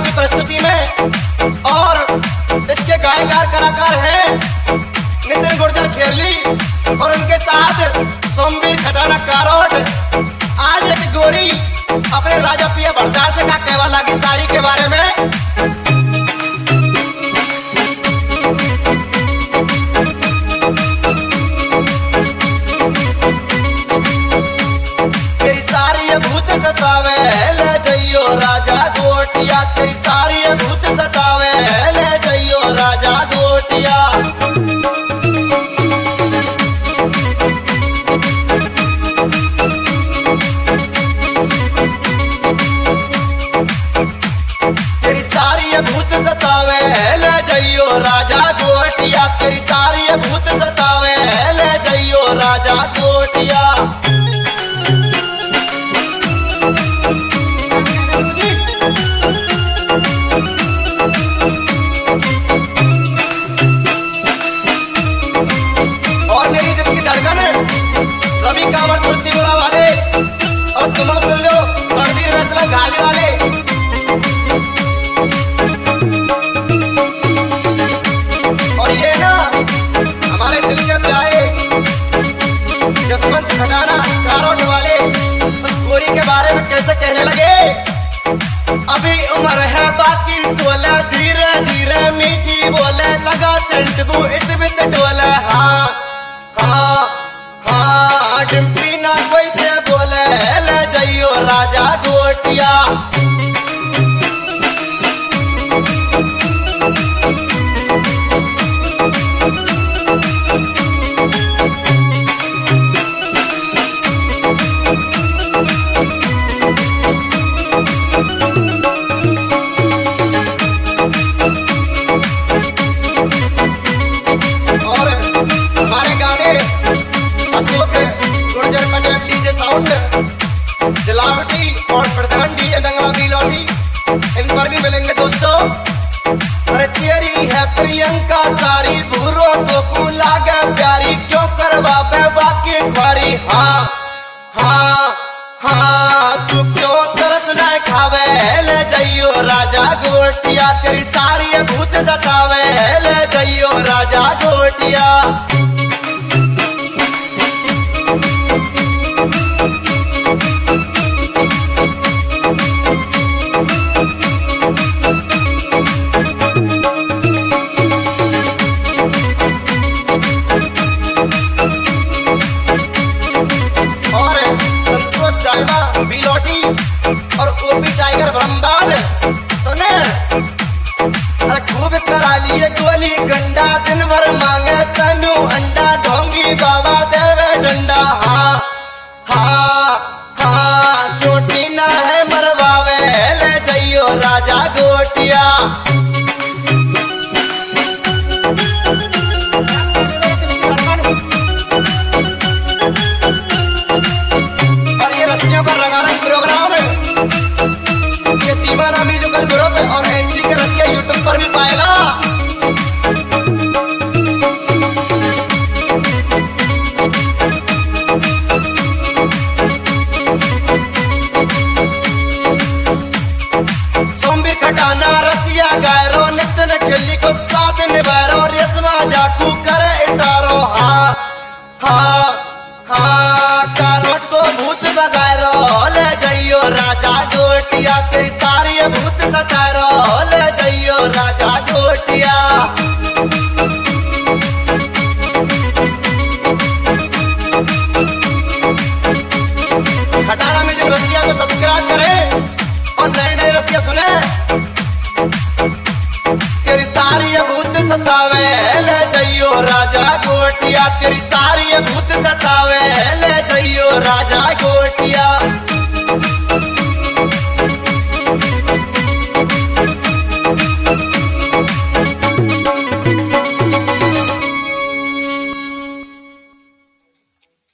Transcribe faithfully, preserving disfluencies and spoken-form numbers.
की प्रस्तुति में। और इसके गायकार कलाकार हैं नितिन गुर्जर खेरली और उनके साथ सोमवीर खटाना कारोट। आज एक गोरी अपने राजा प्रिय भरदार से का कहवा लगी साड़ी के बारे में। तेरी सारी भूत सतावे ले जइयो राजा गोटिया, तेरी सारी भूत सतावे ले जइयो राजा गोटिया। तेरी सारी भूत सतावे ले जइयो राजा गोटिया, तेरी सारी भूत सतावे ले जइयो राजा गोटिया। और मेरी दिल की धड़कन रवि कांवर त्रिपुरा वाले और तुम सुन लो रणधीर फैसला झाले वाले। और ये ना हमारे दिल के प्यारे जसवंत खटाना कारोट वाले उस गोरी के बारे में कैसे कहने लगे। अभी उम्र है बाकी सोलह, धीरे धीरे मीठी बोले लगा सेंट बू इत बित डोले। हाँ हाँ हाँ डिम्पी ना कोई से बोले ले जइयो राजा गोटिया। और हमारे गाने अशोक गुर्जर पटेल डीजे साउंड दिलावटी और प्रधान डीजे दंगला बिलोटी, इन पर भी मिलेंगे दोस्तों। अरे तेरी है प्रियंका सारी भूरो तो को लागे प्यारी, क्यों करवा बे बाकी ख्वारी। हाँ हाँ हाँ तू क्यों तरस न खावे ले जइयो राजा गोटिया, तेरी सारी भूत सतावे ले जइयो राजा गोटिया। और संतोष चाइना बिलोटी और ओपी टाइगर ब्रह्मदाद सुने। अरे खूब करा लिए गोली गंडा, दिन भर मांगे तनु अंडा, ढोंगी बाबा देवे डंडा। हाँ हाँ हाँ चोटी ना है मरवावे ले जइयो राजा गोटिया। और ये रस्सियों का रंगारंग प्रोग्राम है, ये दीवाना म्यूजिकल ग्रुप और एनजी के रस्सियां यूट्यूब पर भी पाएगा। सोमवीर खटाना रसिया गायरो नितिन खेली को साथ निभारो, रेशमा जाकू करे इशारो। हाँ हाँ हाँ कारोट को भूत बगारो ले जइयो राजा गोटिया, तेरी सारी भूत सतारो ले जइयो राजा गोटिया। खटाना म्यूजिक रसिया को सब्सक्राइब करें और नए नए रसिया सुने। तेरी सारी भूत सतावे ले जइयो राजा गोटिया, तेरी सारी भूत सतावे ले जइयो राजा गोटिया।